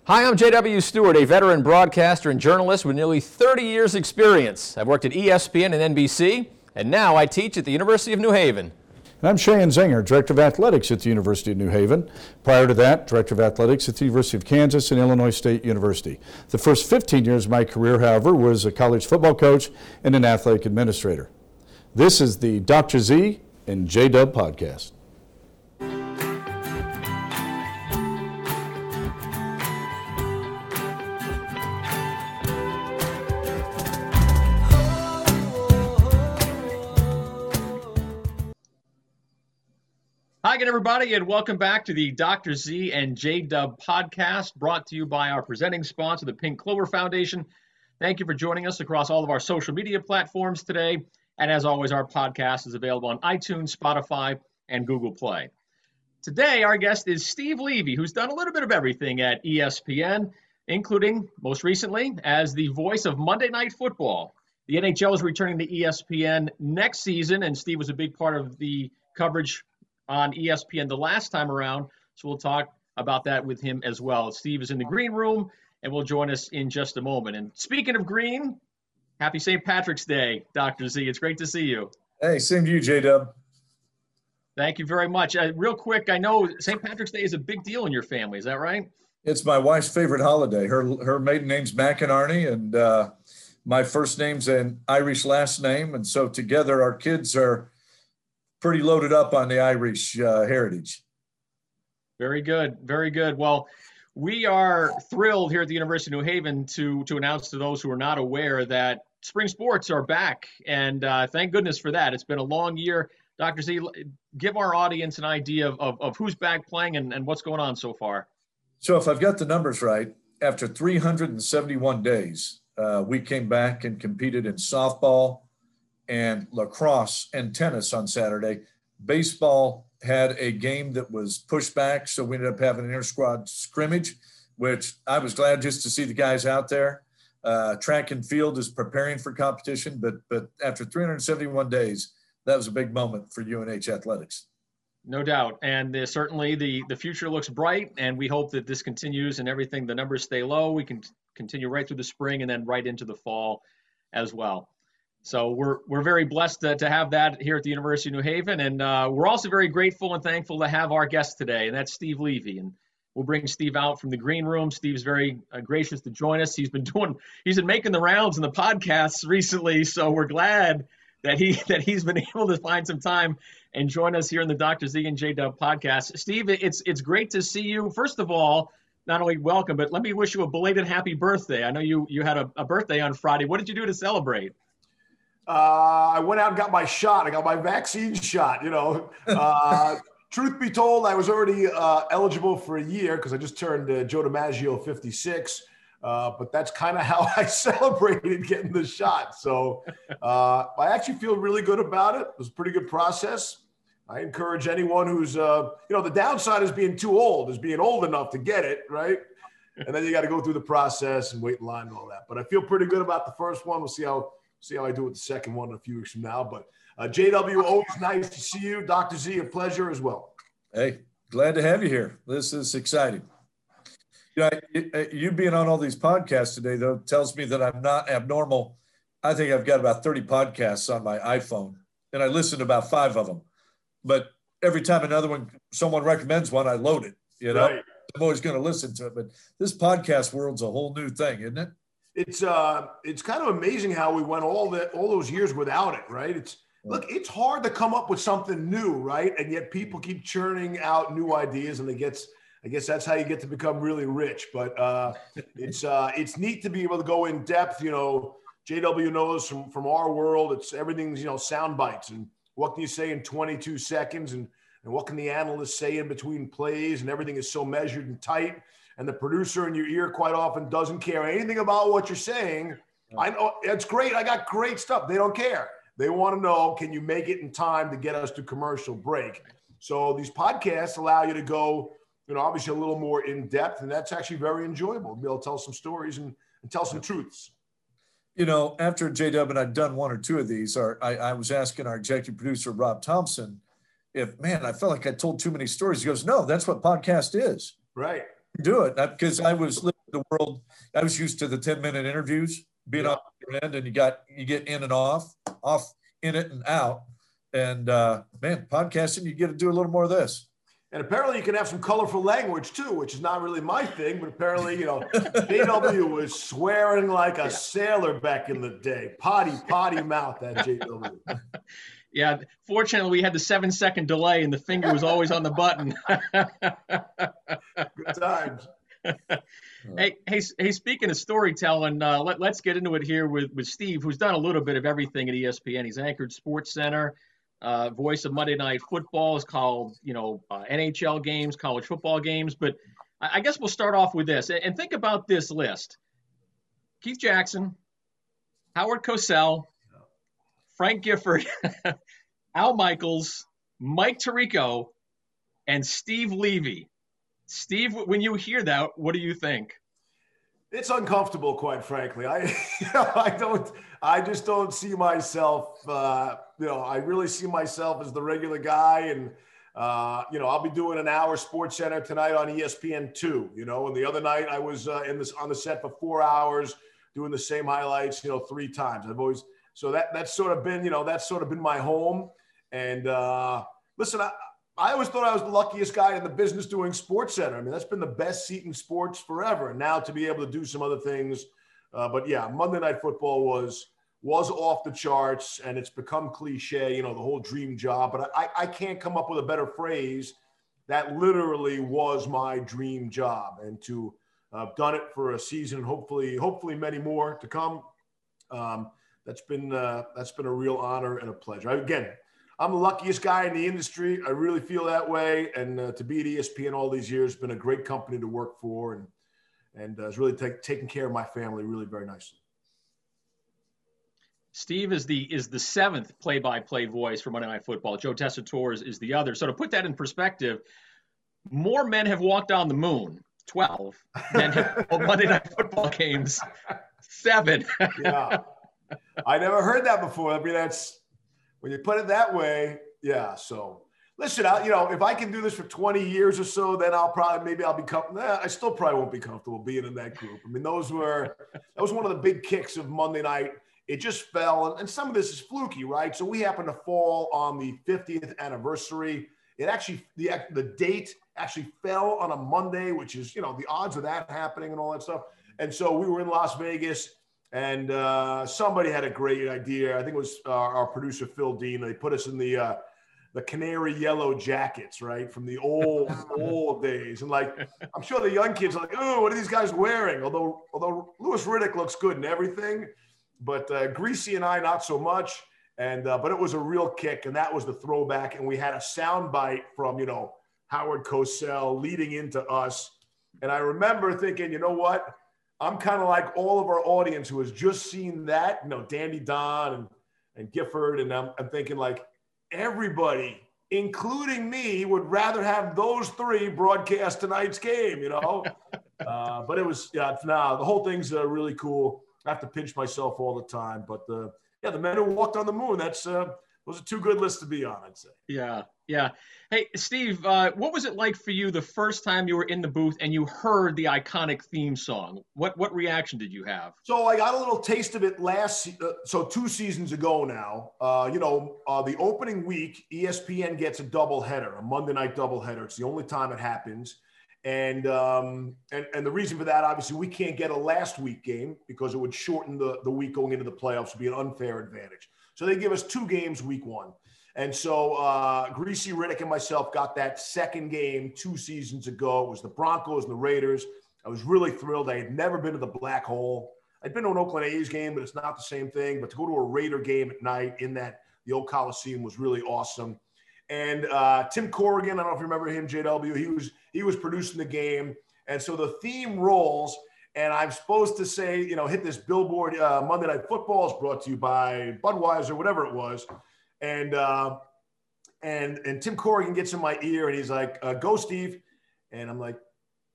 Hi, I'm J.W. Stewart, a veteran broadcaster and journalist with nearly 30 years' experience. I've worked at ESPN and NBC, and now I teach at the University of New Haven. And I'm Cheyenne Zenger, Director of Athletics at the University of New Haven. Prior to that, Director of Athletics at the University of Kansas and Illinois State University. The first 15 years of my career, however, was a college football coach and an athletic administrator. This is the Dr. Z and J-Dub podcast. Hi again, everybody, and welcome back to the Dr. Z and J-Dub podcast, brought to you by our presenting sponsor, the Pink Clover Foundation. Thank you for joining us across all of our social media platforms today. And as always, our podcast is available on iTunes, Spotify, and Google Play. Today, our guest is Steve Levy, who's done a little bit of everything at ESPN, including, most recently, as the voice of Monday Night Football. The NHL is returning to ESPN next season, and Steve was a big part of the coverage on ESPN the last time around, so we'll talk about that with him as well. Steve is in the green room and will join us in just a moment. And speaking of green, happy St. Patrick's Day, Dr. Z. It's great to see you. Hey, same to you, J-Dub. Thank you very much. Real quick, I know St. Patrick's Day is a big deal in your family. Is that right? It's my wife's favorite holiday. Her maiden name's McInerney, and my first name's an Irish last name, and so together our kids are pretty loaded up on the Irish heritage. Very good. Very good. Well, we are thrilled here at the University of New Haven to announce to those who are not aware that spring sports are back. And thank goodness for that. It's been a long year. Dr. Z, give our audience an idea of who's back playing and what's going on so far. So if I've got the numbers right, after 371 days, we came back and competed in softball and lacrosse and tennis on Saturday. Baseball had a game that was pushed back, so we ended up having an inter-squad scrimmage, which I was glad just to see the guys out there. Track and field is preparing for competition, but after 371 days, that was a big moment for UNH athletics. No doubt, and certainly the future looks bright, and we hope that this continues and everything, the numbers stay low. We can continue right through the spring and then right into the fall as well. So we're very blessed to have that here at the University of New Haven, and we're also very grateful and thankful to have our guest today, and that's Steve Levy. And we'll bring Steve out from the green room. Steve's very gracious to join us. He's been making the rounds in the podcasts recently, so we're glad that he's been able to find some time and join us here in the Dr. Z and J-Dub podcast. Steve, it's great to see you. First of all, not only welcome, but let me wish you a belated happy birthday. I know you had a birthday on Friday. What did you do to celebrate? I went out and got my shot. I got my vaccine shot, Truth be told, I was already eligible for a year because I just turned Joe DiMaggio 56. But that's kind of how I celebrated getting the shot. So I actually feel really good about it. It was a pretty good process. I encourage anyone who's, the downside is being too old, is being old enough to get it, right? And then you got to go through the process and wait in line and all that. But I feel pretty good about the first one. We'll see how I do with the second one in a few weeks from now. But JW, always nice to see you. Dr. Z, a pleasure as well. Hey, glad to have you here. This is exciting. You being on all these podcasts today, though, tells me that I'm not abnormal. I think I've got about 30 podcasts on my iPhone, and I listen to about 5 of them. But every time someone recommends one, I load it. Right. I'm always going to listen to it. But this podcast world's a whole new thing, isn't it? It's kind of amazing how we went all those years without it, right? It's hard to come up with something new, right? And yet people keep churning out new ideas, and I guess that's how you get to become really rich. But it's neat to be able to go in depth. JW knows from our world, it's everything's sound bites, and what can you say in 22 seconds, and what can the analyst say in between plays, and everything is so measured and tight. And the producer in your ear quite often doesn't care anything about what you're saying. I know it's great. I got great stuff. They don't care. They want to know, can you make it in time to get us to commercial break? So these podcasts allow you to go, obviously a little more in depth, and that's actually very enjoyable. Be able to tell some stories and tell some truths. After J-Dub and I'd done 1 or 2 of these, I was asking our executive producer, Rob Thompson, I felt like I told too many stories. He goes, no, that's what podcast is. Right. do it because I was living the world. I was used to the 10-minute interviews, being on the other end, and you get in and off in it and out. And man, podcasting, you get to do a little more of this. And apparently you can have some colorful language too, which is not really my thing, but apparently, JW was swearing like a sailor back in the day. Potty mouth, that JW. Yeah, fortunately we had the 7-second delay and the finger was always on the button. Good times. Hey, speaking of storytelling, let's get into it here with Steve, who's done a little bit of everything at ESPN. He's anchored Sports Center. Voice of Monday Night Football, is called, NHL games, college football games. But I guess we'll start off with this. And think about this list. Keith Jackson, Howard Cosell, Frank Gifford, Al Michaels, Mike Tirico, and Steve Levy. Steve, when you hear that, what do you think? It's uncomfortable, quite frankly. I just don't see myself, I really see myself as the regular guy. And, I'll be doing an hour Sports Center tonight on ESPN2, and the other night I was on the set for 4 hours doing the same highlights, 3 times. That's sort of been my home. And listen, I always thought I was the luckiest guy in the business doing Sports Center. I mean, that's been the best seat in sports forever. And now to be able to do some other things. But yeah, Monday Night Football was off the charts, and it's become cliche, the whole dream job. But I can't come up with a better phrase. That literally was my dream job. And to have done it for a season, and hopefully many more to come, that's been a real honor and a pleasure. Again, I'm the luckiest guy in the industry. I really feel that way. And to be at ESPN all these years has been a great company to work for, and has really taken care of my family really very nicely. Steve is the 7th play-by-play voice for Monday Night Football. Joe Tessitore is the other. So to put that in perspective, more men have walked on the moon, 12, than have Monday Night Football games, 7. Yeah, I never heard that before. I mean, that's when you put it that way. Yeah. So listen, if I can do this for 20 years or so, then I'll become. I still probably won't be comfortable being in that group. I mean, that was one of the big kicks of Monday night. It just fell, and some of this is fluky, right? So we happened to fall on the 50th anniversary. It actually, the date actually fell on a Monday, which is, the odds of that happening and all that stuff. And so we were in Las Vegas, and somebody had a great idea. I think it was our producer, Phil Dean. They put us in the canary yellow jackets, right, from the old days. And I'm sure the young kids are like, oh, what are these guys wearing? Although Louis Riddick looks good in everything, but Greasy and I, not so much. And but it was a real kick, and that was the throwback. And we had a sound bite from, Howard Cosell leading into us. And I remember thinking, you know what? I'm kind of like all of our audience who has just seen that, Dandy Don and Gifford. And I'm thinking everybody, including me, would rather have those 3 broadcast tonight's game, But it was, the whole thing's really cool. I have to pinch myself all the time. But the men who walked on the moon, those are 2 good lists to be on, I'd say. Yeah. Hey, Steve, what was it like for you the first time you were in the booth and you heard the iconic theme song? What reaction did you have? So I got a little taste of it 2 seasons ago now. The opening week, ESPN gets a doubleheader, a Monday night doubleheader. It's the only time it happens. And the reason for that, obviously, we can't get a last week game because it would shorten the week going into the playoffs, would be an unfair advantage. So they give us 2 games week 1. And so Greasy Riddick and myself got that second game 2 seasons ago. It was the Broncos and the Raiders. I was really thrilled. I had never been to the Black Hole. I'd been to an Oakland A's game, but it's not the same thing. But to go to a Raider game at night in the old Coliseum was really awesome. And Tim Corrigan, I don't know if you remember him, JW, he was producing the game. And so the theme rolls, and I'm supposed to say, hit this billboard, Monday Night Football is brought to you by Budweiser, whatever it was. And Tim Corrigan gets in my ear, and he's like, go, Steve. And I'm like,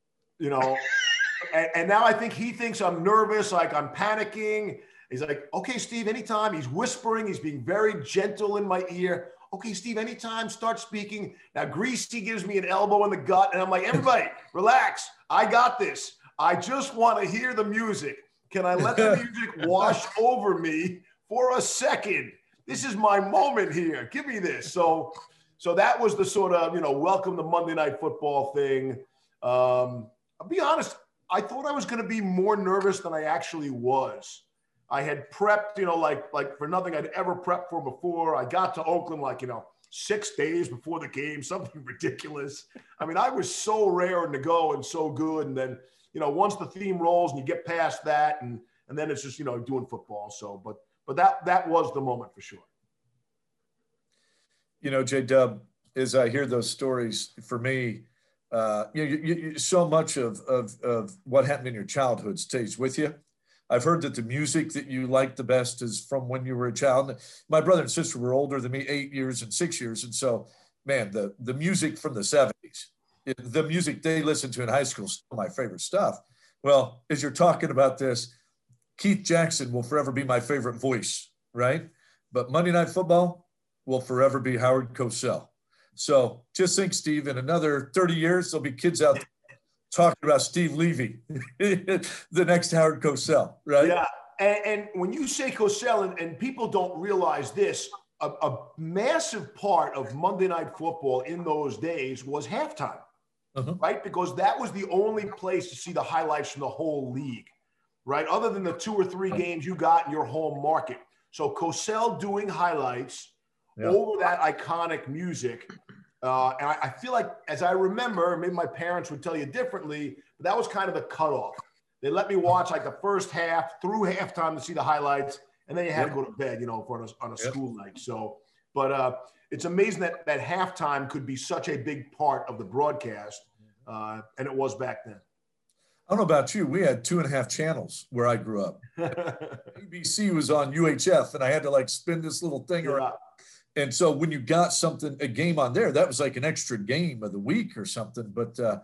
and now I think he thinks I'm nervous, like I'm panicking. He's like, okay, Steve, anytime. He's whispering. He's being very gentle in my ear. okay, Steve, anytime, start speaking. Now, Greasy gives me an elbow in the gut, and I'm like, everybody, relax. I got this. I just want to hear the music. Can I let the music wash over me for a second? This is my moment here. Give me this. So that was the sort of, welcome to Monday Night Football thing. I'll be honest, I thought I was going to be more nervous than I actually was. I had prepped, like for nothing I'd ever prepped for before. I got to Oakland 6 days before the game, something ridiculous. I mean, I was so raring to go and so good. And then, once the theme rolls and you get past that, and then it's just, doing football. So, but that was the moment for sure. J-Dub, as I hear those stories, for me, so much of what happened in your childhood stays with you. I've heard that the music that you like the best is from when you were a child. My brother and sister were older than me, 8 years and 6 years. And so, man, the music from the 70s, the music they listened to in high school is still my favorite stuff. Well, as you're talking about this, Keith Jackson will forever be my favorite voice, right? But Monday Night Football will forever be Howard Cosell. So just think, Steve, in another 30 years, there'll be kids out there talking about Steve Levy, the next Howard Cosell, right? Yeah, and when you say Cosell, and people don't realize this, a massive part of Monday Night Football in those days was halftime, right? Because that was the only place to see the highlights from the whole league, right? Other than the 2 or 3 games you got in your home market. So Cosell doing highlights over that iconic music. And I feel like, as I remember, maybe my parents would tell you differently, but that was kind of the cutoff. They let me watch the first half through halftime to see the highlights, and then you had to go to bed, on a school night. So, but it's amazing that halftime could be such a big part of the broadcast, and it was back then. I don't know about you. We had 2.5 channels where I grew up. ABC was on UHF, and I had to spin this little thing around. And so when you got a game on there, that was like an extra game of the week or something. But the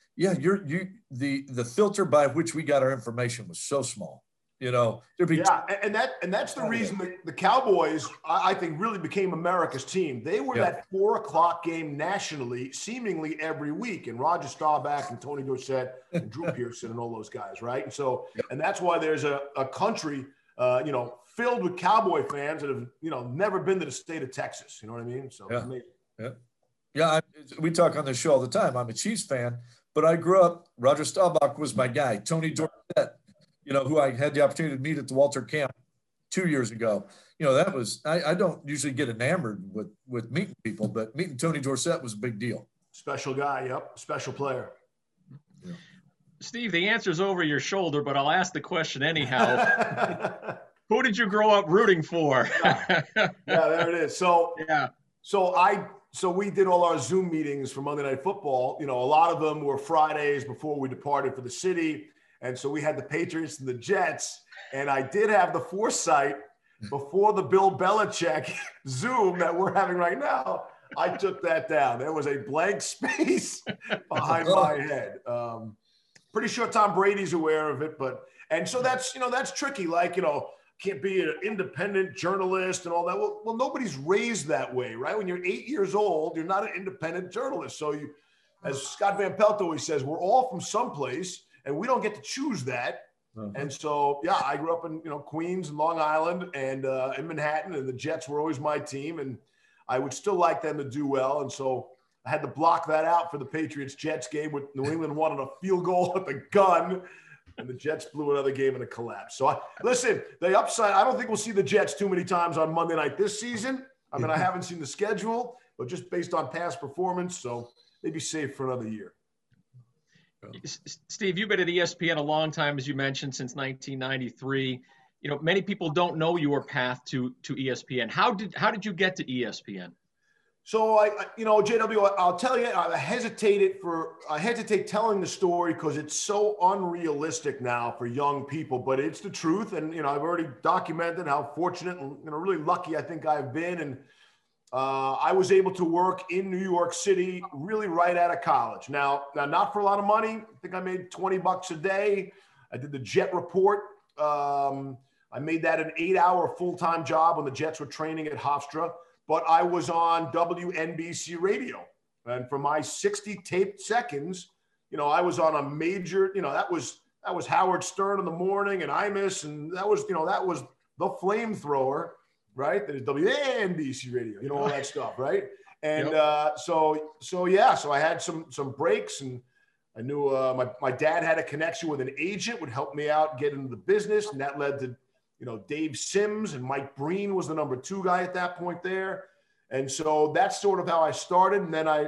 filter by which we got our information was so small. And that's the reason the Cowboys, I think, really became America's team. They were that 4 o'clock game nationally, seemingly every week, and Roger Staubach and Tony Dorsett and Drew Pearson and all those guys, right? And so, and that's why there's a country, filled with Cowboy fans that have, never been to the state of Texas. You know what I mean? So amazing. We talk on this show all the time. I'm a Chiefs fan, but I grew up, Roger Staubach was my guy. Tony Dorsett, who I had the opportunity to meet at the Walter Camp 2 years ago. That was, I don't usually get enamored with meeting people, but meeting Tony Dorsett was a big deal. Special guy. Yep. Special player. Yeah. Steve, the answer's over your shoulder, but I'll ask the question anyhow. Who did you grow up rooting for? Yeah, there it is. So we did all our Zoom meetings for Monday Night Football. A lot of them were Fridays before we departed for the city. And so we had the Patriots and the Jets. And I did have the foresight before the Bill Belichick Zoom that we're having right now. I took that down. There was a blank space behind my head. Pretty sure Tom Brady's aware of it, and so that's tricky. Can't be an independent journalist and all that. Well, nobody's raised that way, right? When you're 8 years old, you're not an independent journalist. So as Scott Van Pelt always says, we're all from someplace and we don't get to choose that. And so, I grew up in, Queens and Long Island and in Manhattan, and the Jets were always my team. And I would still like them to do well. And so I had to block that out for the Patriots-Jets game with New England wanting a field goal at the gun. And the Jets blew another game in a collapse. So, listen, the upside, I don't think we'll see the Jets too many times on Monday night this season. I mean, I haven't seen the schedule, but just based on past performance, so they'd be safe for another year. Steve, you've been at ESPN a long time, as you mentioned, since 1993. Many people don't know your path to ESPN. How did you get to ESPN? So JW, I'll tell you, I hesitate telling the story because it's so unrealistic now for young people, but it's the truth. And, I've already documented how fortunate and, really lucky I think I've been. And I was able to work in New York City really right out of college. Now, not for a lot of money. I think I made $20 a day. I did the Jet Report. I made that an 8-hour full-time job when the Jets were training at Hofstra. but I was on WNBC radio. And for my 60 taped seconds, I was on a major, that was Howard Stern in the morning and Imus. And that was the flamethrower, right? That is WNBC radio, all that stuff, right? And so I had some breaks, and I knew my dad had a connection with an agent, would help me out get into the business. And that led to, Dave Sims, and Mike Breen was the number 2 guy at that point there. And so that's sort of how I started. And then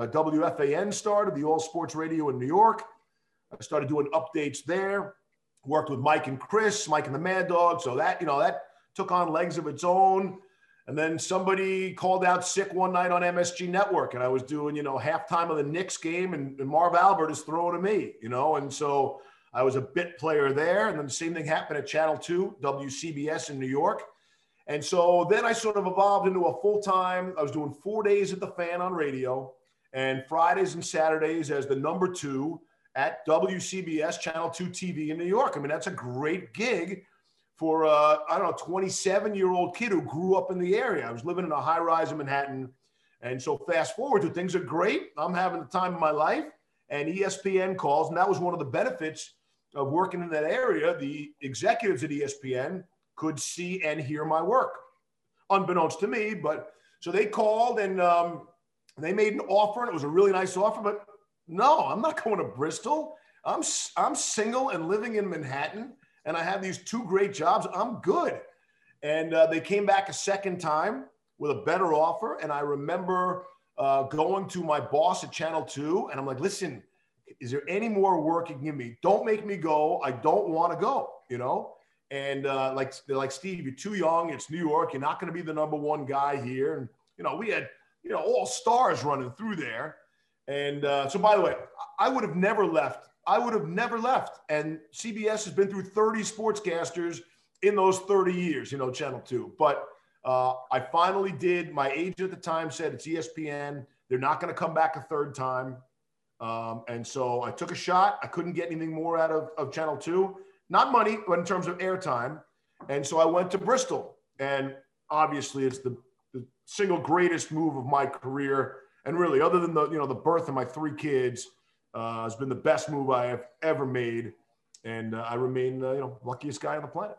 WFAN started, the All Sports Radio in New York. I started doing updates there, worked with Mike and Chris, Mike and the Mad Dog. So that, that took on legs of its own. And then somebody called out sick one night on MSG Network, and I was doing, halftime of the Knicks game, and Marv Albert is throwing to me, and so I was a bit player there. And then the same thing happened at Channel 2, WCBS in New York. And so then I sort of evolved into a full-time, I was doing 4 days at the Fan on radio, and Fridays and Saturdays as the number 2 at WCBS Channel 2 TV in New York. I mean, that's a great gig for a 27-year-old kid who grew up in the area. I was living in a high-rise in Manhattan. And so fast forward to things are great. I'm having the time of my life, and ESPN calls. And that was one of the benefits of working in that area. The executives at ESPN could see and hear my work, unbeknownst to me. But so they called, and they made an offer, and it was a really nice offer. But no, I'm not going to Bristol. I'm single and living in Manhattan, and I have these 2 great jobs. I'm good. And they came back a second time with a better offer. And I remember going to my boss at Channel 2, and I'm like, listen, is there any more work you can give me? Don't make me go. I don't want to go, And they're like, Steve, you're too young. It's New York. You're not going to be the number 1 guy here. And, we had, all stars running through there. And so, by the way, I would have never left. And CBS has been through 30 sportscasters in those 30 years, Channel 2. But I finally did. My agent at the time said it's ESPN. They're not going to come back a third time. And so I took a shot. I couldn't get anything more out of Channel 2. Not money, but in terms of airtime. And so I went to Bristol. And obviously it's the single greatest move of my career. And really, other than the birth of my 3 kids, has been the best move I have ever made. And I remain, luckiest guy on the planet.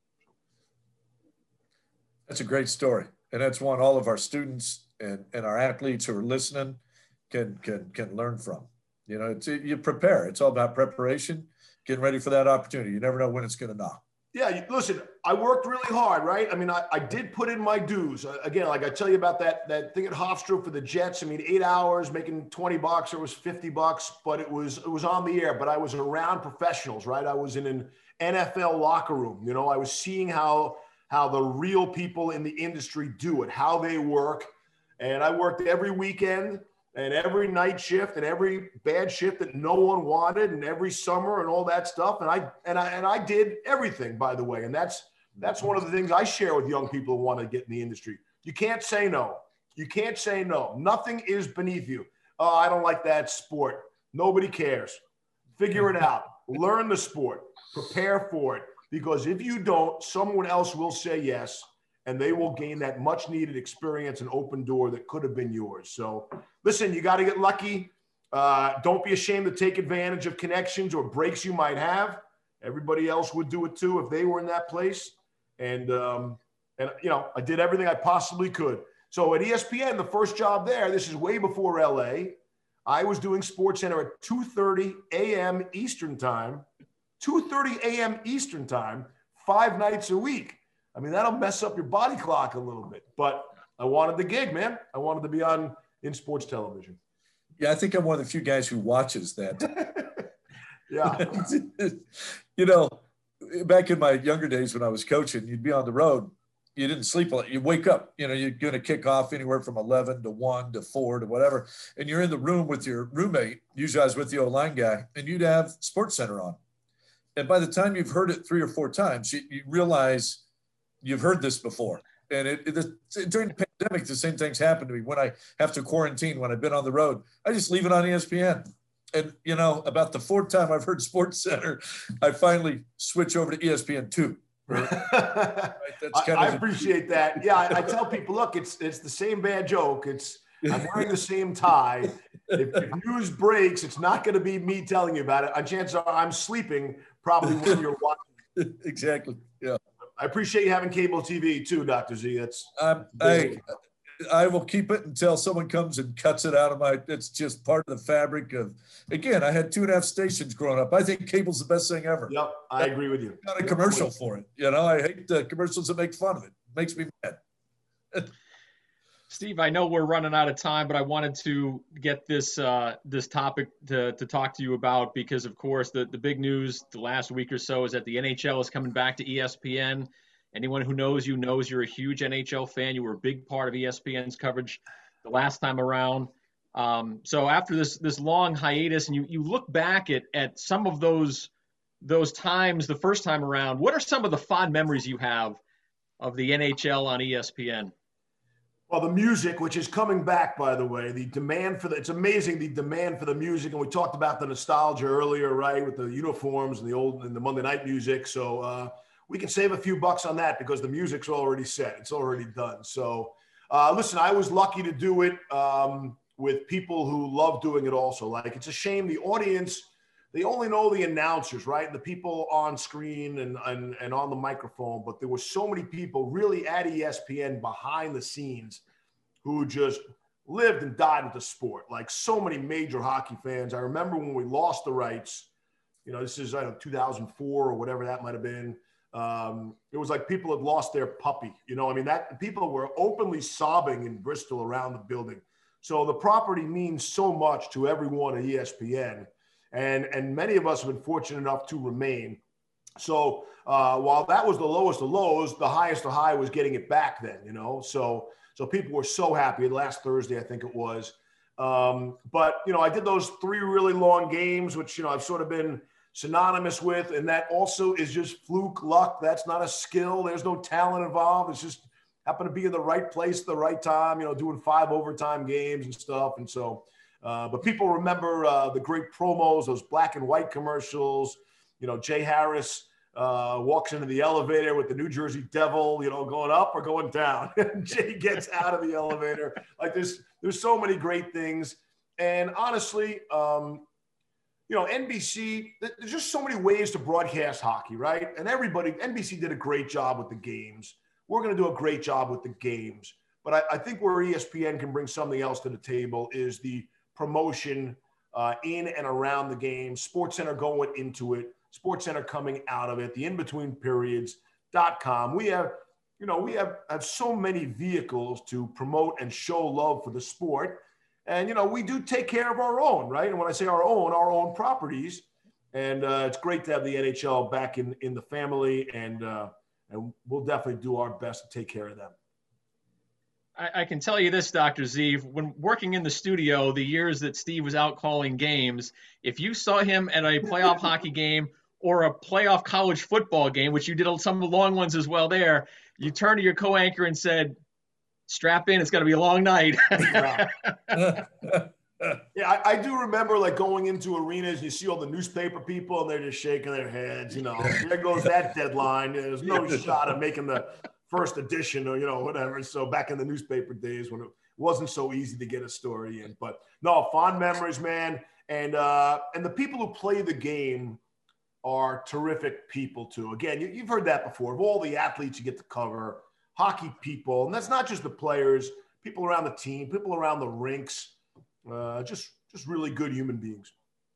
That's a great story. And that's one all of our students and our athletes who are listening can learn from. You prepare. It's all about preparation, getting ready for that opportunity. You never know when it's going to knock. Yeah, listen, I worked really hard, right? I mean, I did put in my dues. Again, like I tell you about that thing at Hofstra for the Jets. I mean, 8 hours, making $20, it was $50, but it was on the air. But I was around professionals, right? I was in an NFL locker room. I was seeing how the real people in the industry do it, how they work. And I worked every weekend and every night shift and every bad shift that no one wanted, and every summer and all that stuff. And I did everything, by the way. And that's one of the things I share with young people who want to get in the industry. You can't say no. You can't say no. Nothing is beneath you. Oh, I don't like that sport. Nobody cares. Figure it out. Learn the sport. Prepare for it. Because if you don't, someone else will say yes, and they will gain that much needed experience and open door that could have been yours. So listen, you got to get lucky. Don't be ashamed to take advantage of connections or breaks you might have. Everybody else would do it too if they were in that place. And I did everything I possibly could. So at ESPN, the first job there, this is way before LA, I was doing SportsCenter at 2:30 a.m. Eastern time, 2:30 a.m. Eastern time, 5 nights a week. I mean, that'll mess up your body clock a little bit, but I wanted the gig, man. I wanted to be in sports television. Yeah, I think I'm one of the few guys who watches that. Yeah. Back in my younger days when I was coaching, you'd be on the road. You didn't sleep a lot. You wake up, you're going to kick off anywhere from 11 to 1 to 4 to whatever. And you're in the room with your roommate. Usually I was with the O-line guy, and you'd have SportsCenter on. And by the time you've heard it 3 or 4 times, you realize you've heard this before. And during the pandemic, the same things happened to me. When I have to quarantine, when I've been on the road, I just leave it on ESPN. And, about the 4th time I've heard SportsCenter, I finally switch over to ESPN2. Right? I appreciate that. Yeah, I tell people, look, it's the same bad joke. I'm wearing the same tie. If news breaks, it's not going to be me telling you about it. Chances are I'm sleeping probably when you're watching. Exactly. Yeah. I appreciate you having cable TV too, Dr. Z. I will keep it until someone comes and cuts it out of it's just part of the fabric of, again, I had 2.5 stations growing up. I think cable's the best thing ever. Yep, I agree with you. Not a commercial for it. I hate the commercials that make fun of it. Makes me mad. Steve, I know we're running out of time, but I wanted to get this topic to talk to you about because, of course, the big news the last week or so is that the NHL is coming back to ESPN. Anyone who knows you knows you're a huge NHL fan. You were a big part of ESPN's coverage the last time around. So after this long hiatus, and you look back at some of those times the first time around, what are some of the fond memories you have of the NHL on ESPN? Well, the music, which is coming back, by the way, it's amazing the demand for the music. And we talked about the nostalgia earlier, right? With the uniforms and the Monday night music. So we can save a few bucks on that because the music's already set. It's already done. So listen, I was lucky to do it with people who love doing it also. Like, it's a shame the audience, they only know the announcers, right? The people on screen and on the microphone, but there were so many people really at ESPN behind the scenes who just lived and died with the sport. Like, so many major hockey fans. I remember when we lost the rights, this is 2004 or whatever that might've been. It was like people had lost their puppy, that people were openly sobbing in Bristol around the building. So the property means so much to everyone at ESPN. And many of us have been fortunate enough to remain. So while that was the lowest of lows, the highest of high was getting it back then, So people were so happy. Last Thursday, I think it was. But I did those 3 really long games, which, I've sort of been synonymous with. And that also is just fluke luck. That's not a skill. There's no talent involved. It's just happen to be in the right place at the right time, doing 5 overtime games and stuff. And so, but people remember the great promos, those black and white commercials. Jay Harris walks into the elevator with the New Jersey Devil, going up or going down. Jay gets out of the elevator. Like, there's so many great things. And honestly, NBC, there's just so many ways to broadcast hockey, right? And NBC did a great job with the games. We're going to do a great job with the games. But I think where ESPN can bring something else to the table is the promotion in and around the game, SportsCenter going into it, SportsCenter coming out of it, the in-between periods.com. We have so many vehicles to promote and show love for the sport. And, we do take care of our own, right? And when I say our own properties. And it's great to have the NHL back in the family. And we'll definitely do our best to take care of them. I can tell you this, Dr. Z, when working in the studio, the years that Steve was out calling games, if you saw him at a playoff hockey game or a playoff college football game, which you did some of the long ones as well there, you turned to your co-anchor and said, strap in, it's going to be a long night. Yeah, I do remember like going into arenas, you see all the newspaper people and they're just shaking their heads, there goes that deadline. There's no shot of making the first edition or, whatever. So back in the newspaper days when it wasn't so easy to get a story in, but no, fond memories, man. And the people who play the game are terrific people too. Again, you've heard that before. Of all the athletes you get to cover, hockey people, and that's not just the players, people around the team, people around the rinks, just really good human beings.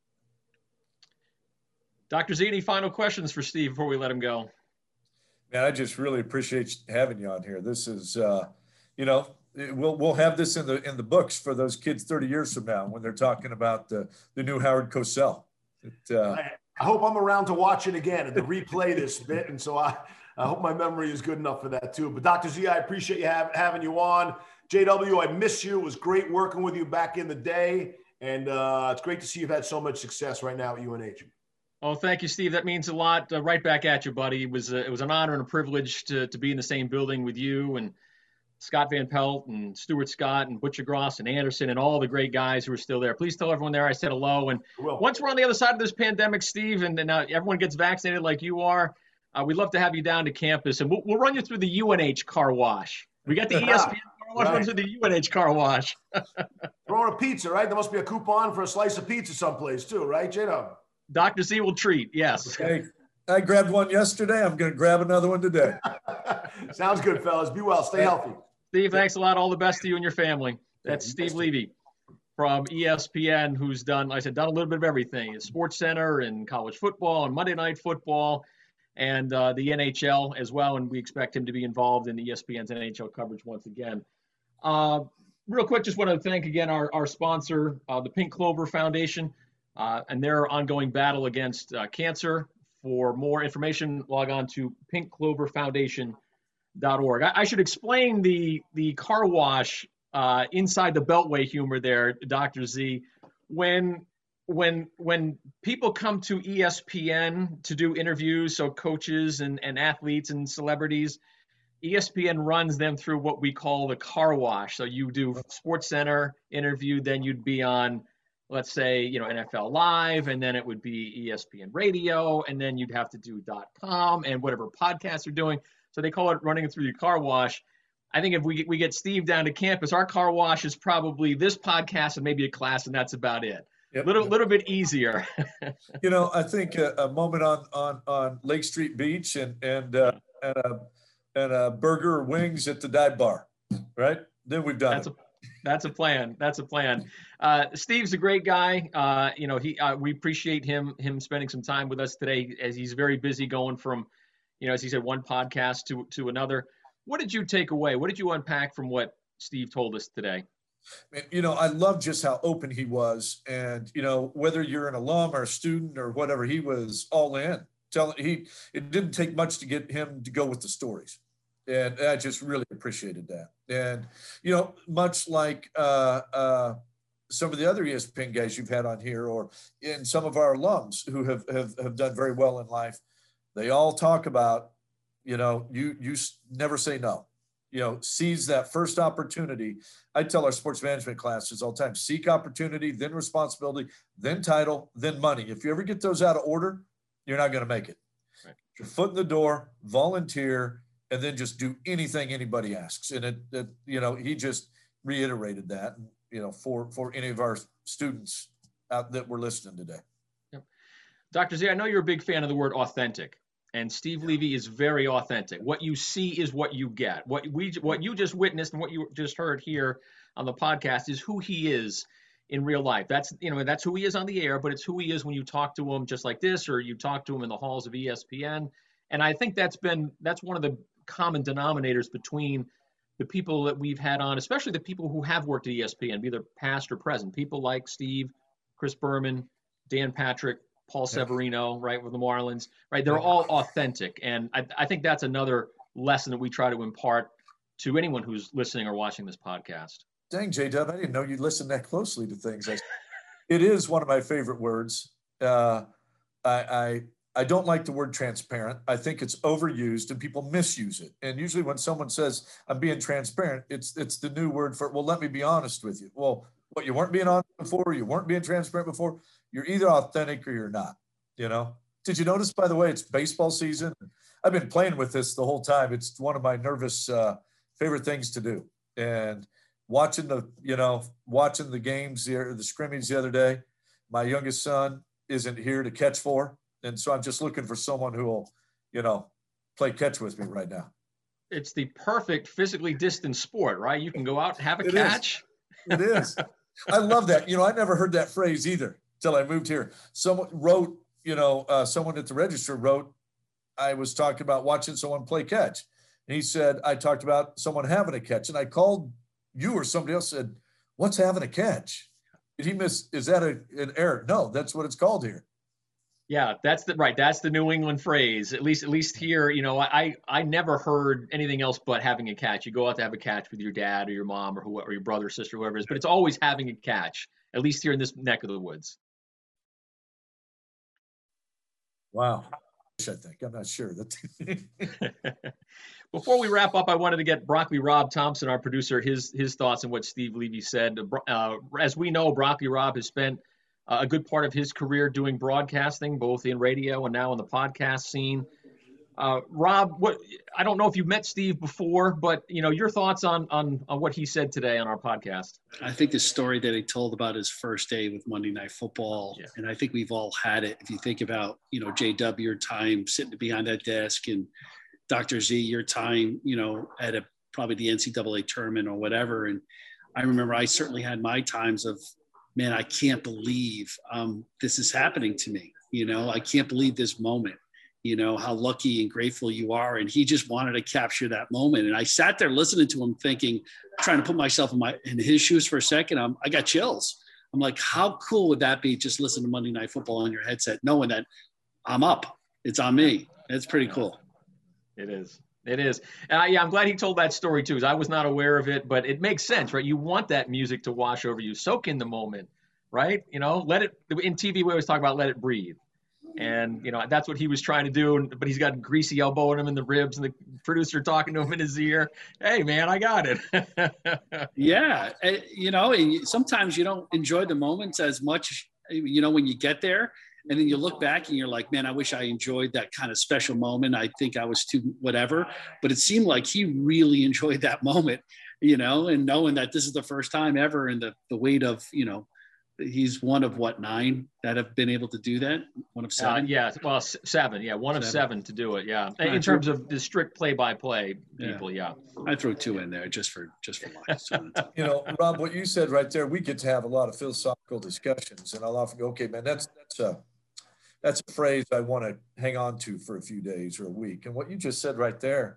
Dr. Z, any final questions for Steve before we let him go? Man, I just really appreciate having you on here. This is, we'll have this in the books for those kids 30 years from now when they're talking about the new Howard Cosell. I hope I'm around to watch it again and to replay this bit, and so I hope my memory is good enough for that too. But Dr. Z, I appreciate you having you on. JW, I miss you. It was great working with you back in the day, and it's great to see you've had so much success right now at UNH. Oh, thank you, Steve. That means a lot. Right back at you, buddy. It was an honor and a privilege to be in the same building with you and Scott Van Pelt and Stuart Scott and Butcher Gross and Anderson and all the great guys who are still there. Please tell everyone there I said hello. And once we're on the other side of this pandemic, Steve, and now everyone gets vaccinated like you are, we'd love to have you down to campus, and we'll run you through the UNH car wash. We got the ESPN car wash, run through the UNH car wash. Throwing a pizza, right? There must be a coupon for a slice of pizza someplace too, right, J-Dub? Dr. Z will treat, yes. Hey, I grabbed one yesterday. I'm going to grab another one today. Sounds good, fellas. Be well. Stay healthy. Steve, thanks a lot. All the best to you and your family. That's Steve Levy from ESPN, who's done, like I said, done a little bit of everything. Sports Center and college football and Monday Night Football and the NHL as well. And we expect him to be involved in ESPN's NHL coverage once again. Real quick, just want to thank again our sponsor, the Pink Clover Foundation, and their ongoing battle against cancer. For more information, log on to pinkcloverfoundation.org. I should explain the car wash inside the Beltway humor there, Dr. Z. When people come to ESPN to do interviews, so coaches and athletes and celebrities, ESPN runs them through what we call the car wash. So you do Sports Center interview, then you'd be on, let's say, NFL Live, and then it would be ESPN Radio, and then you'd have to do .com and whatever podcasts you're doing. So they call it running through your car wash. I think if we get Steve down to campus, our car wash is probably this podcast and maybe a class, and that's about it. Yep. Little bit easier. I think a moment on Lake Street Beach and a burger or wings at the dive bar, right? Then we've done it. That's a plan. That's a plan. Steve's a great guy. We appreciate him spending some time with us today, as he's very busy going from, as he said, one podcast to another. What did you take away? What did you unpack from what Steve told us today? I love just how open he was, and whether you're an alum or a student or whatever, he was all in. It didn't take much to get him to go with the stories. And I just really appreciated that. And, much like some of the other ESPN guys you've had on here, or in some of our alums who have done very well in life, they all talk about, you never say no. Seize that first opportunity. I tell our sports management classes all the time, seek opportunity, then responsibility, then title, then money. If you ever get those out of order, you're not going to make it. Right. Your foot in the door, volunteer, and then just do anything anybody asks. And he just reiterated that, for any of our students out that were listening today. Yep. Dr. Z, I know you're a big fan of the word authentic, and Steve Levy is very authentic. What you see is what you get. What you just witnessed and what you just heard here on the podcast is who he is in real life. That's who he is on the air, but it's who he is when you talk to him just like this, or you talk to him in the halls of ESPN. And I think that's one of the common denominators between the people that we've had on, especially the people who have worked at ESPN, either past or present. People like Steve, Chris Berman, Dan Patrick, Paul Severino, right, with the Marlins, right? They're all authentic. And I think that's another lesson that we try to impart to anyone who's listening or watching this podcast. Dang, J-Dub, I didn't know you listened that closely to things. It is one of my favorite words. I don't like the word transparent. I think it's overused and people misuse it. And usually when someone says, I'm being transparent, it's the new word for, well, let me be honest with you. Well, what, you weren't being honest before? You weren't being transparent before? You're either authentic or you're not, Did you notice, by the way, it's baseball season? I've been playing with this the whole time. It's one of my nervous favorite things to do. And watching the games, the scrimmage the other day, my youngest son isn't here to catch for. And so I'm just looking for someone who will, play catch with me right now. It's the perfect physically distant sport, right? You can go out and have a catch. It is. I love that. I never heard that phrase either till I moved here. Someone wrote, someone at the register wrote, I was talking about watching someone play catch. And he said, I talked about someone having a catch. And I called you or somebody else, said, what's having a catch? Did he miss? Is that an error? No, that's what it's called here. Yeah, that's the New England phrase. At least here, I never heard anything else but having a catch. You go out to have a catch with your dad or your mom or whoever, or your brother or sister, whoever it is, but it's always having a catch, at least here in this neck of the woods. Wow. I think. I'm not sure. Before we wrap up, I wanted to get Broccoli Rob Thompson, our producer, his thoughts on what Steve Levy said. As we know, Broccoli Rob has spent a good part of his career doing broadcasting, both in radio and now on the podcast scene. Rob, I don't know if you've met Steve before, but your thoughts on what he said today on our podcast. I think the story that he told about his first day with Monday Night Football, yeah. And I think we've all had it. If you think about, JW, your time sitting behind that desk, and Dr. Z, your time, at probably the NCAA tournament or whatever. And I remember I certainly had my times of, man, I can't believe this is happening to me. I can't believe this moment. How lucky and grateful you are. And he just wanted to capture that moment. And I sat there listening to him thinking, trying to put myself in his shoes for a second. I got chills. I'm like, how cool would that be? Just listen to Monday Night Football on your headset, knowing that I'm up. It's on me. It's pretty cool. It is. It is. I'm glad he told that story too, because I was not aware of it, but it makes sense, right? You want that music to wash over you, soak in the moment, right? Let it, in TV, we always talk about let it breathe. And, that's what he was trying to do. But he's got greasy elbowing him in the ribs, and the producer talking to him in his ear. Hey, man, I got it. Yeah. Sometimes you don't enjoy the moments as much, when you get there. And then you look back and you're like, man, I wish I enjoyed that kind of special moment. I think I was too whatever. But it seemed like he really enjoyed that moment, and knowing that this is the first time ever, and the weight of, he's one of 9 that have been able to do that. One of 7. 7. Yeah, one of 7 to do it. Yeah, in terms of the strict play-by-play people. Yeah, I throw 2 in there just for luck. Rob, what you said right there, we get to have a lot of philosophical discussions, and I'll often go, okay, man, that's a phrase I want to hang on to for a few days or a week. And what you just said right there,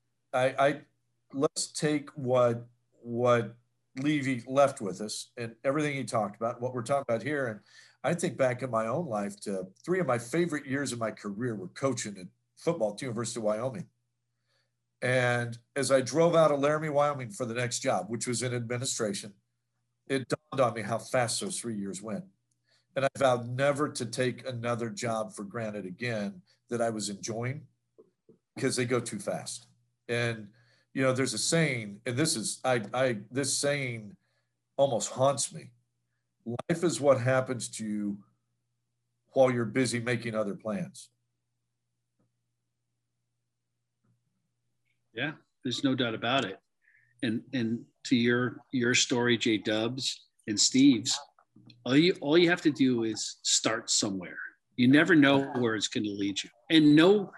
let's take what Levy left with us and everything he talked about, what we're talking about here. And I think back in my own life to 3 of my favorite years of my career were coaching at football at the University of Wyoming. And as I drove out of Laramie, Wyoming for the next job, which was in administration, it dawned on me how fast those 3 years went. And I vowed never to take another job for granted again that I was enjoying, because they go too fast. And there's a saying, and this saying almost haunts me. Life is what happens to you while you're busy making other plans. Yeah, there's no doubt about it. And to your story, J Dubs and Steve's, all you have to do is start somewhere. You never know where it's going to lead you. And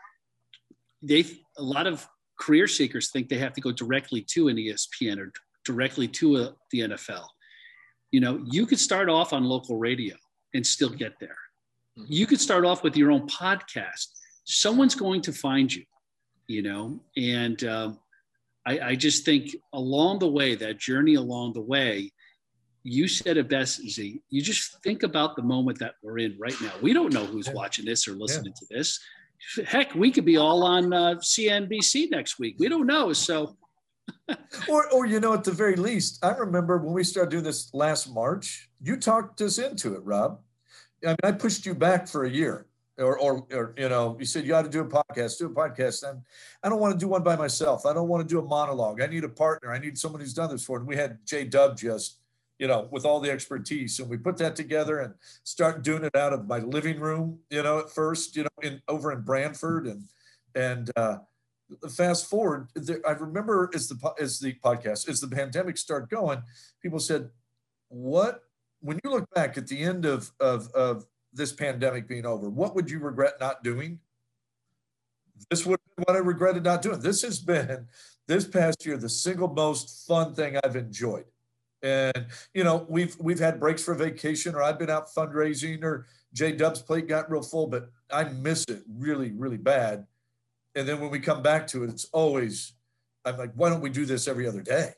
a lot of career seekers think they have to go directly to an ESPN or directly to the NFL. You could start off on local radio and still get there. You could start off with your own podcast. Someone's going to find you, and I just think along the way, that journey along the way, you said it best, Z. You just think about the moment that we're in right now. We don't know who's watching this or listening to this. Heck, we could be all on CNBC next week. We don't know. So, or at the very least, I remember when we started doing this last March, you talked us into it, Rob. I mean, I pushed you back for a year, or you said you ought to do a podcast. And I don't want to do one by myself. I don't want to do a monologue. I need a partner. I need someone who's done this before. And we had J Dub just, with all the expertise. And we put that together and start doing it out of my living room, at first, over in Brantford. And fast forward, I remember as the pandemic started going, people said, when you look back at the end of this pandemic being over, what would you regret not doing? This would be what I regretted not doing. This has been, this past year, the single most fun thing I've enjoyed. And, we've had breaks for vacation, or I've been out fundraising, or J Dub's plate got real full, but I miss it really, really bad. And then when we come back to it, it's always, I'm like, why don't we do this every other day?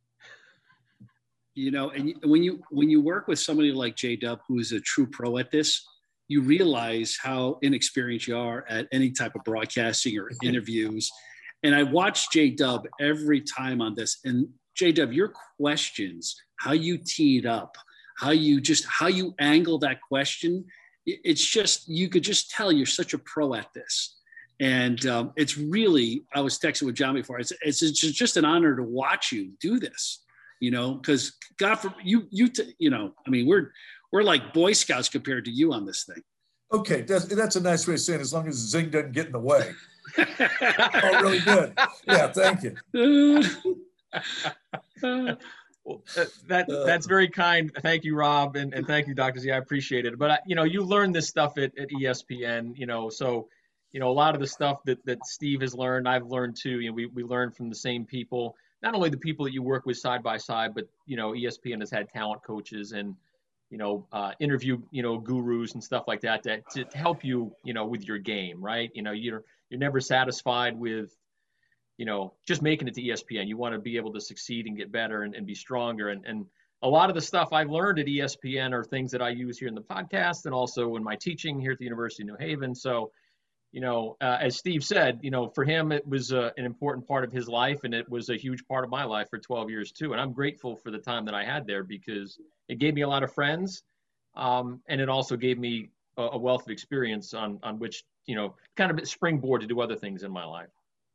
And when you work with somebody like J Dub, who is a true pro at this, you realize how inexperienced you are at any type of broadcasting or interviews. And I watch J Dub every time on this, and J Dub, your questions, how you tee it up, how you angle that question, it's just, you could just tell you're such a pro at this. And it's really, I was texting with John before, it's just an honor to watch you do this, because God, for you, I mean, we're like Boy Scouts compared to you on this thing. Okay, that's a nice way of saying, as long as Zing doesn't get in the way. Oh, really good. Yeah, thank you. Well, that's very kind. Thank you, Rob, and thank you, Dr. Z. I appreciate it. But you learn this stuff at ESPN. So a lot of the stuff that Steve has learned, I've learned too. We learn from the same people. Not only the people that you work with side by side, but ESPN has had talent coaches and interview gurus and stuff like that to help you with your game, right? You're never satisfied with just making it to ESPN. You want to be able to succeed and get better and be stronger. And a lot of the stuff I've learned at ESPN are things that I use here in the podcast and also in my teaching here at the University of New Haven. So, as Steve said, for him, it was an important part of his life, and it was a huge part of my life for 12 years too. And I'm grateful for the time that I had there because it gave me a lot of friends. And it also gave me a wealth of experience on which, kind of springboard to do other things in my life.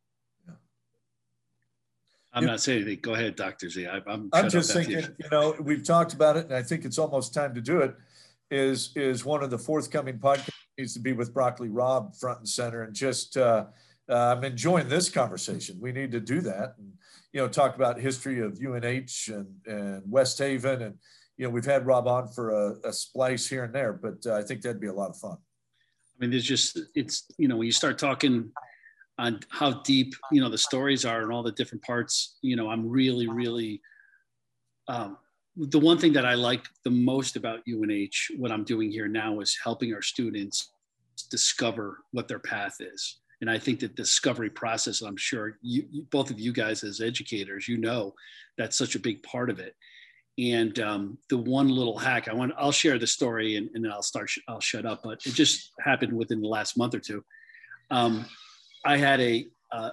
I'm not saying anything. Go ahead, Dr. Z. I'm just thinking, we've talked about it, and I think it's almost time to do it, is one of the forthcoming podcasts needs to be with Broccoli Rob front and center. And just, I'm enjoying this conversation. We need to do that and, talk about history of UNH and West Haven. And, we've had Rob on for a splice here and there, but I think that'd be a lot of fun. I mean, when you start talking on how deep, the stories are and all the different parts, I'm really, really, the one thing that I like the most about UNH, what I'm doing here now, is helping our students discover what their path is. And I think that the discovery process, I'm sure you both of you guys as educators, that's such a big part of it. And the one little hack I'll share the story and then I'll shut up, but it just happened within the last month or two. I had a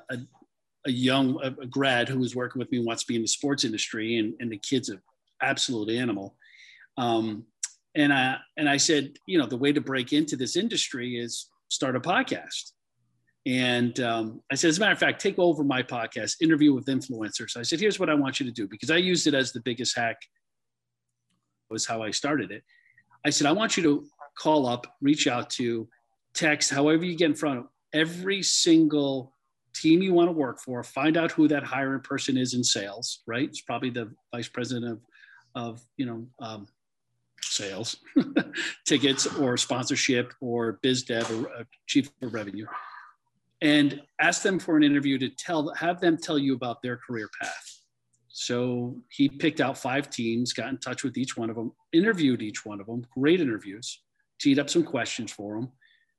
grad who was working with me and wants to be in the sports industry, and the kid's an absolute animal. And I said, the way to break into this industry is start a podcast. And I said, as a matter of fact, take over my podcast, Interview with Influencers. I said, here's what I want you to do, because I used it as the biggest hack, was how I started it. I said, I want you to call up, reach out to, text, however you get in front of every single team you want to work for, find out who that hiring person is in sales, right? It's probably the vice president of sales, tickets or sponsorship or biz dev or chief of revenue, and ask them for an interview to have them tell you about their career path. So he picked out 5 teams, got in touch with each one of them, interviewed each one of them, great interviews, teed up some questions for them.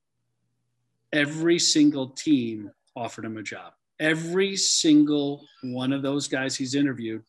Every single team offered him a job. Every single one of those guys he's interviewed,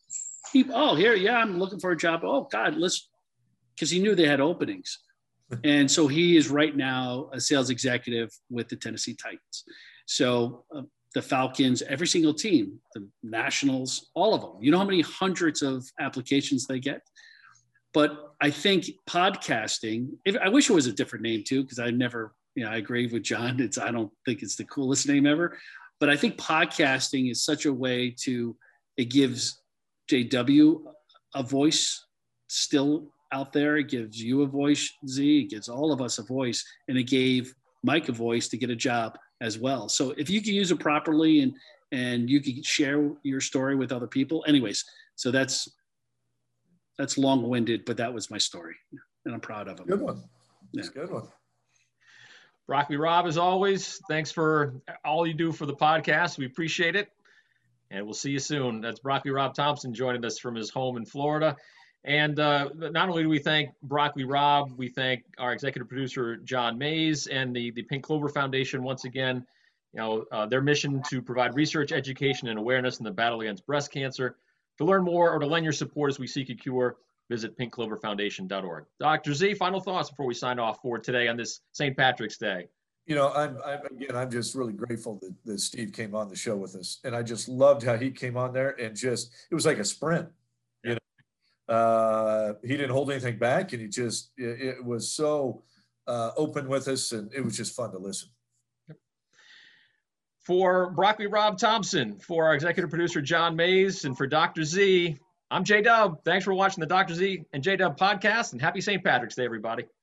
I'm looking for a job. Oh God, because he knew they had openings. And so he is right now a sales executive with the Tennessee Titans. So the Falcons, every single team, the Nationals, all of them, you know how many hundreds of applications they get? But I think podcasting, I wish it was a different name too, because I agree with John. I don't think it's the coolest name ever, but I think podcasting is such a way it gives JW a voice still out there. It gives you a voice, Z. It gives all of us a voice, and it gave Mike a voice to get a job as well. So if you can use it properly and you can share your story with other people. Anyways, so that's long-winded, but that was my story, and I'm proud of it. Good one. That's a good one. Broccoli Rob, as always, thanks for all you do for the podcast. We appreciate it. And we'll see you soon. That's Broccoli Rob Thompson joining us from his home in Florida. And not only do we thank Broccoli Rob, we thank our executive producer, John Mays, and the Pink Clover Foundation once again. Their mission to provide research, education, and awareness in the battle against breast cancer. To learn more or to lend your support as we seek a cure, visit pinkcloverfoundation.org. Dr. Z, final thoughts before we sign off for today on this St. Patrick's Day. I'm just really grateful that Steve came on the show with us. And I just loved how he came on there and it was like a sprint. He didn't hold anything back, and it was so open with us, and it was just fun to listen. For Broccoli Rob Thompson, for our executive producer, John Mays, and for Dr. Z, I'm J-Dub. Thanks for watching the Dr. Z and J-Dub podcast, and happy St. Patrick's Day, everybody.